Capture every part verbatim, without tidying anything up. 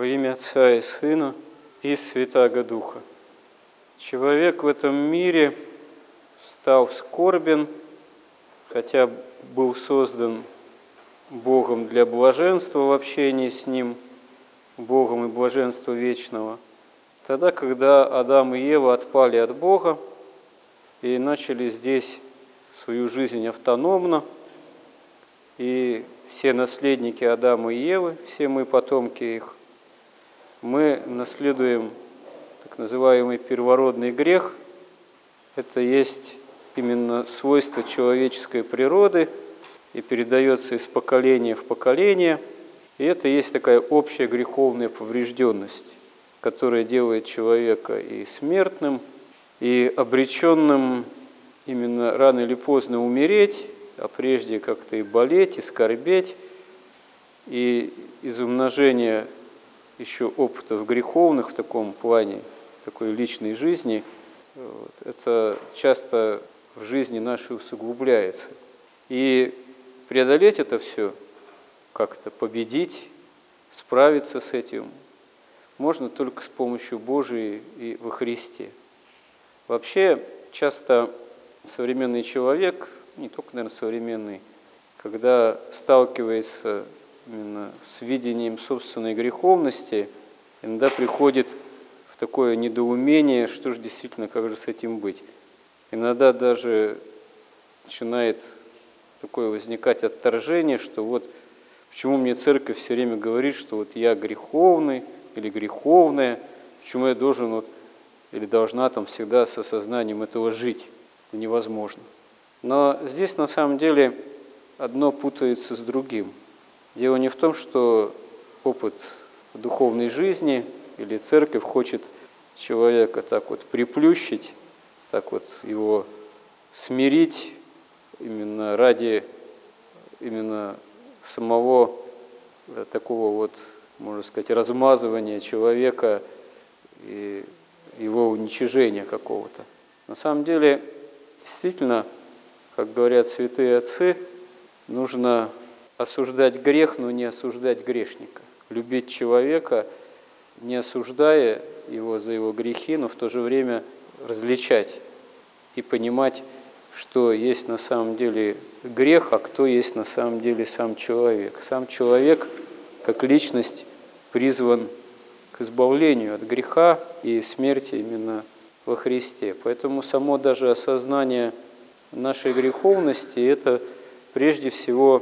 имя Отца и Сына и Святаго Духа. Человек в этом мире стал скорбен, хотя был создан Богом для блаженства в общении с Ним, Богом и блаженства вечного, тогда, когда Адам и Ева отпали от Бога и начали здесь свою жизнь автономно, и все наследники Адама и Евы, все мы потомки их, мы наследуем так называемый первородный грех. Это есть именно свойство человеческой природы и передается из поколения в поколение. И это есть такая общая греховная поврежденность, которая делает человека и смертным, и обреченным именно рано или поздно умереть, а прежде как-то и болеть, и скорбеть. И из умножения еще опытов греховных в таком плане, такой личной жизни, вот, это часто в жизни нашей усугубляется. И преодолеть это все, как-то победить, справиться с этим, можно только с помощью Божией и во Христе. Вообще, часто современный человек, не только, наверное, современный, когда сталкивается именно с видением собственной греховности, иногда приходит в такое недоумение, что же действительно, как же с этим быть. Иногда даже начинает такое возникать отторжение, что вот почему мне церковь все время говорит, что вот я греховный или греховная, почему я должен вот, или должна там всегда с осознанием этого жить. Это невозможно. Но здесь на самом деле одно путается с другим. Дело не в том, что опыт духовной жизни или церковь хочет человека так вот приплющить, так вот его смирить именно ради именно самого такого вот, можно сказать, размазывания человека и его уничижения какого-то. На самом деле, действительно, как говорят святые отцы, нужно осуждать грех, но не осуждать грешника. Любить человека, не осуждая его за его грехи, но в то же время различать и понимать, что есть на самом деле грех, а кто есть на самом деле сам человек. Сам человек, как личность, призван к избавлению от греха и смерти именно во Христе. Поэтому само даже осознание нашей греховности – это прежде всего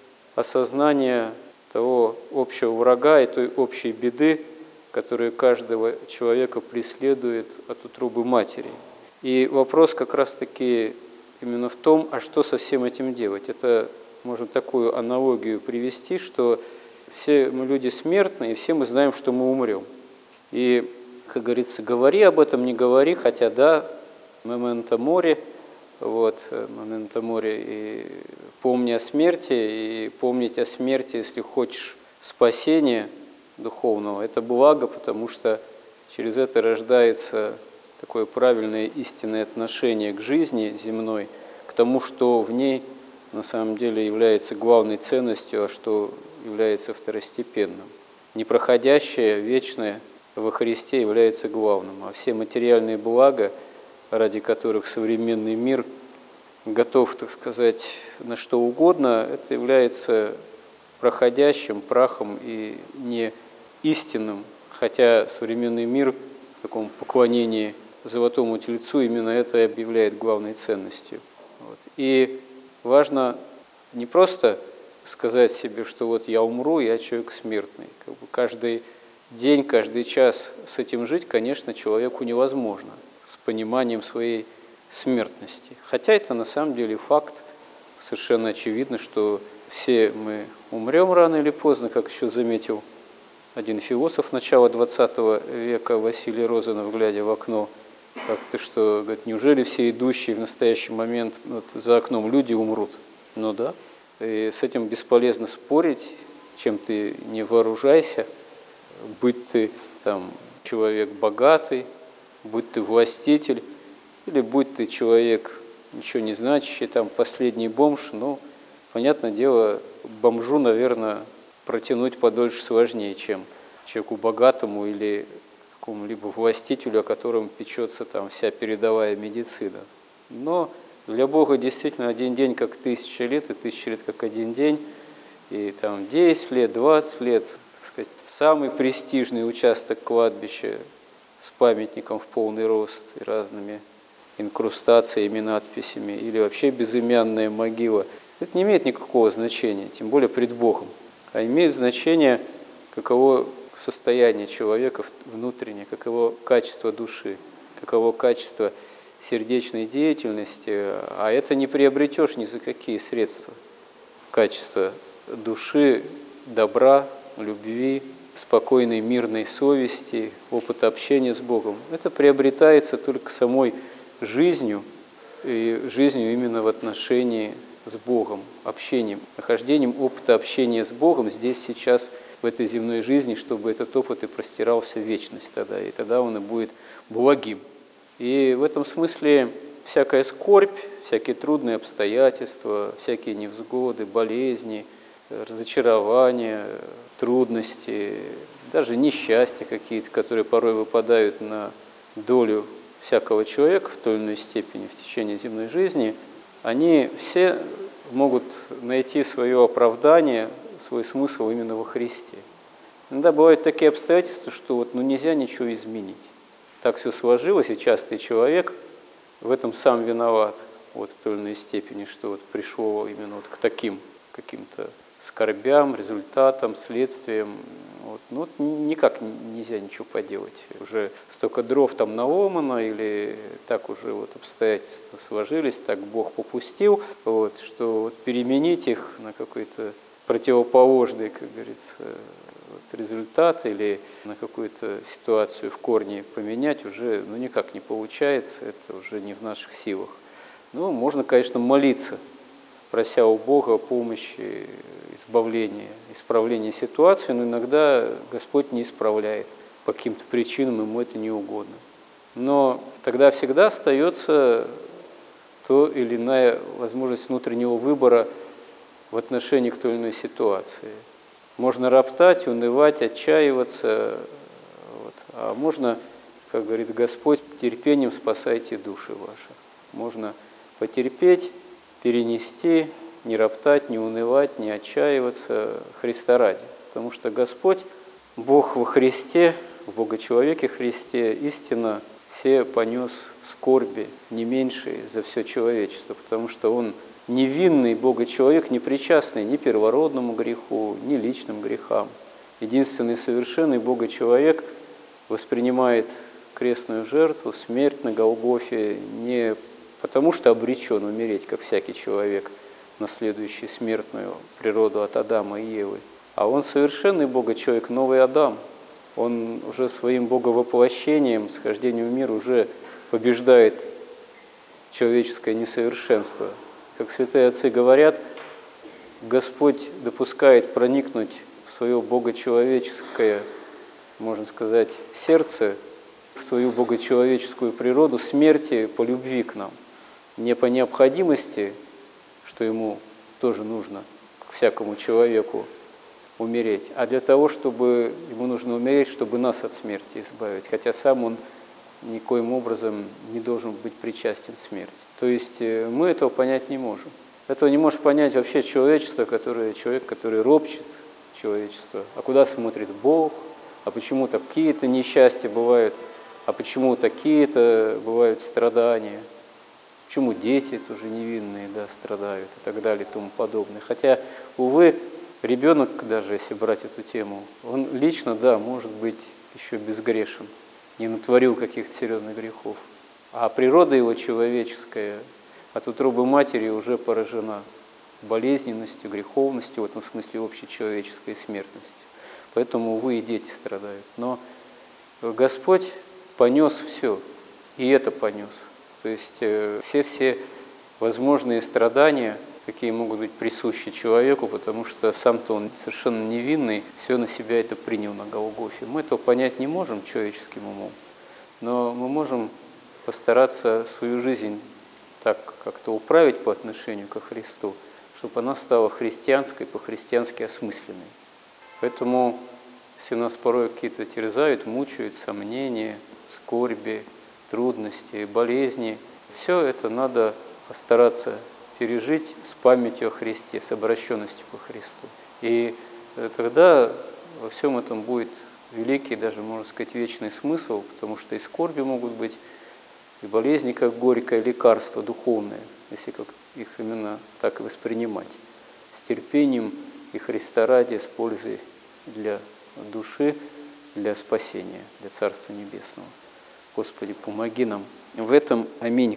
осознание того общего врага и той общей беды, которая каждого человека преследует от утробы матери. И вопрос как раз-таки именно в том, а что со всем этим делать. Это можно такую аналогию привести, что все мы люди смертные, и все мы знаем, что мы умрем. И, как говорится, говори об этом, не говори, хотя да, моменто мори, вот, моменто мори, и помни о смерти, и помнить о смерти, если хочешь спасения духовного, это благо, потому что через это рождается такое правильное истинное отношение к жизни земной, к тому, что в ней на самом деле является главной ценностью, а что является второстепенным. Непроходящее, вечное во Христе является главным, а все материальные блага, ради которых современный мир готов, так сказать, на что угодно, это является проходящим, прахом и не истинным, хотя современный мир в таком поклонении золотому тельцу именно это и объявляет главной ценностью. Вот. И важно не просто сказать себе, что вот я умру, я человек смертный. Как бы каждый день, каждый час с этим жить, конечно, человеку невозможно, с пониманием своей смертности. Хотя это на самом деле факт, совершенно очевидно, что все мы умрем рано или поздно, как еще заметил один философ начала двадцатого века Василий Розанов, глядя в окно, как-то что, говорит, неужели все идущие в настоящий момент вот, за окном люди умрут? Ну да, и с этим бесполезно спорить, чем ты не вооружайся, будь ты там человек богатый, будь ты властитель, или будь ты человек ничего не значащий, там последний бомж, ну, понятное дело, бомжу, наверное, протянуть подольше сложнее, чем человеку богатому или какому-либо властителю, о котором печется там вся передовая медицина. Но для Бога действительно один день как тысяча лет, и тысяча лет как один день, и там десять лет, двадцать лет, так сказать, самый престижный участок кладбища с памятником в полный рост и разными инкрустациями, надписями, или вообще безымянная могила. Это не имеет никакого значения, тем более пред Богом, а имеет значение, каково состояние человека внутреннее, каково качество души, каково качество сердечной деятельности, а это не приобретешь ни за какие средства. Качество души, добра, любви, спокойной, мирной совести, опыт общения с Богом. Это приобретается только самой жизнью, и жизнью именно в отношении с Богом, общением, нахождением опыта общения с Богом здесь, сейчас, в этой земной жизни, чтобы этот опыт и простирался в вечность тогда, и тогда он и будет благим. И в этом смысле всякая скорбь, всякие трудные обстоятельства, всякие невзгоды, болезни, разочарования, трудности, даже несчастья какие-то, которые порой выпадают на долю всякого человека в той или иной степени в течение земной жизни, они все могут найти свое оправдание, свой смысл именно во Христе. Иногда бывают такие обстоятельства, что вот, ну, нельзя ничего изменить. Так все сложилось, и часто человек в этом сам виноват вот, в той или иной степени, что вот пришло именно вот к таким каким-то скорбям, результатам, следствиям. Вот. Ну, вот никак нельзя ничего поделать. Уже столько дров там наломано, или так уже вот обстоятельства сложились, так Бог попустил, вот, что вот переменить их на какой-то противоположный, как говорится, вот, результат или на какую-то ситуацию в корне поменять уже ну, никак не получается, это уже не в наших силах. Ну, можно, конечно, молиться, прося у Бога помощи, избавления, исправления ситуации, но иногда Господь не исправляет. По каким-то причинам ему это не угодно. Но тогда всегда остается то или иная возможность внутреннего выбора в отношении к той или иной ситуации. Можно роптать, унывать, отчаиваться, вот. А можно, как говорит Господь, терпением спасайте души ваши. Можно потерпеть, перенести, не роптать, не унывать, не отчаиваться Христа ради. Потому что Господь, Бог во Христе, в Бога-человеке Христе, истинно все понес скорби не меньшие за все человечество, потому что Он невинный Бога-человек, не причастный ни первородному греху, ни личным грехам. Единственный совершенный Бога-человек воспринимает крестную жертву, смерть на Голгофе не потому, что обречен умереть, как всякий человек, наследующий смертную природу от Адама и Евы, а он совершенный Бога-человек, новый Адам. Он уже своим боговоплощением, схождением в мир уже побеждает человеческое несовершенство. Как святые отцы говорят, Господь допускает проникнуть в свое богочеловеческое, можно сказать, сердце, в свою богочеловеческую природу смерти по любви к нам. Не по необходимости, что ему тоже нужно, к всякому человеку, умереть, а для того, чтобы ему нужно умереть, чтобы нас от смерти избавить, хотя сам он никоим образом не должен быть причастен смерти. То есть мы этого понять не можем. Этого не может понять вообще человечество, которое, человек, который ропщет человечество. А куда смотрит Бог? А почему такие-то несчастья бывают? А почему такие-то бывают страдания? Почему дети тоже невинные, да, страдают и так далее и тому подобное? Хотя, увы, ребенок, даже если брать эту тему, он лично, да, может быть еще безгрешен, не натворил каких-то серьезных грехов. А природа его человеческая от утробы матери уже поражена болезненностью, греховностью, в этом смысле общечеловеческой смертностью. Поэтому, увы, и дети страдают. Но Господь понес все, и это понес. То есть все-все возможные страдания, какие могут быть присущи человеку, потому что сам-то он совершенно невинный, все на себя это принял на Голгофе. Мы этого понять не можем человеческим умом, но мы можем постараться свою жизнь так как-то управить по отношению ко Христу, чтобы она стала христианской, по-христиански осмысленной. Поэтому Если нас порой какие-то терзают, мучают сомнения, скорби, трудности, болезни, все это надо постараться пережить с памятью о Христе, с обращенностью ко Христу. И тогда во всем этом будет великий, даже, можно сказать, вечный смысл, потому что и скорби могут быть, и болезни, как горькое лекарство духовное, если как их именно так и воспринимать, с терпением и Христа ради, с пользой для души, для спасения, для Царства Небесного. Господи, помоги нам в этом. Аминь.